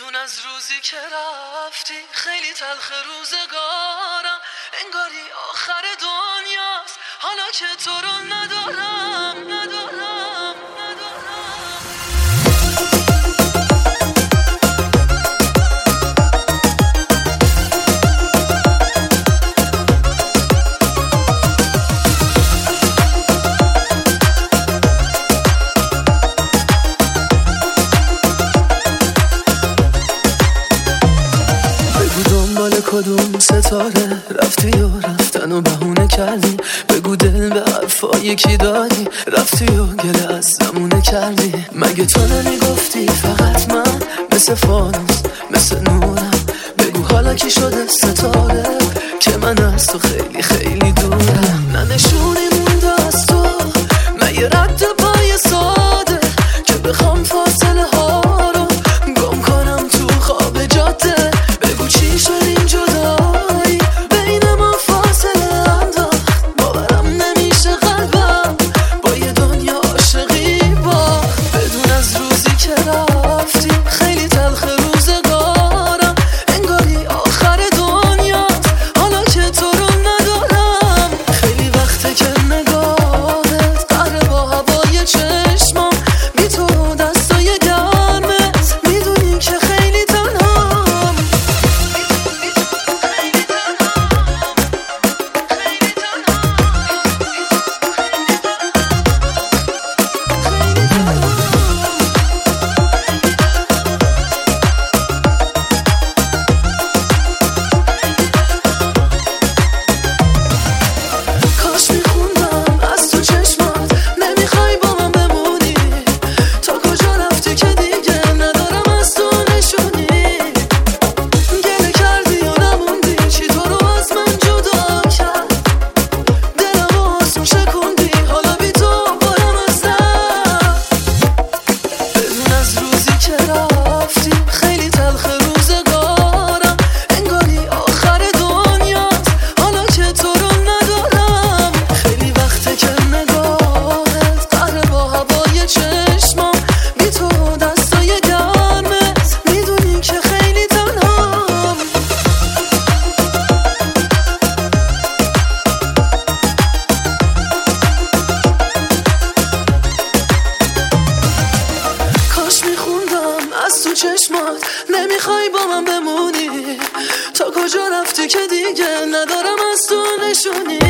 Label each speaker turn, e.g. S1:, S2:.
S1: از روزی که رفتی خیلی تلخ روزگارم، انگاری آخر دنیاست حالا که تو رو ندارم. کدوم ستاره رفتی و رفتن و بهونه کردی، بگو دل به حرفای کی دادی، رفتی و گله از زمونه کردی. مگه تو نمیگفتی فقط من مثل فانوس مثل نورم، بگو حالا کی شده ستاره که من از تو خیلی خیلی دورم. نه نشونی مونده از تو، من یه رد پای ساده که بخوام فاصله ها رو گم کنم تو خواب جاده. بگو چی شد این جدایی بین ما فاصله انداخت، باورم نمیشه قلبم با یه دنیا عاشقی باخت. بدون از روزی که رفتی خیلی تلخ روزگارم، انگاری آخر دنیاست حالا که تو رو ندارم. خیلی وقته که نگاهت قهر با هوای چشمام، بی تو دستای گرمت میدونی که خیلی تنهام. کاش میخوندم از تو چشمات نمیخوای با من بمونی، تا کجا رفتی که دیگه ندارم از تو نشونی. گله کردی و نموندی چی تو رو از من جدا کرد، دلم آسون شکوندی حالا بی تو بارم از بدون از روزی که رفتی خیلی تلخ روزگارم، انگاری آخر دنیاست حالا که تو رو ندارم. خیلی وقته که نگاهت قهر با هوای چشمام، بی تو دستای گرمت میدونی که خیلی تنهام. کاش میخوندم از تو چشمات نمیخوای با من بمونی، تا کجا رفتی که دیگه ندارم از تو نشونی.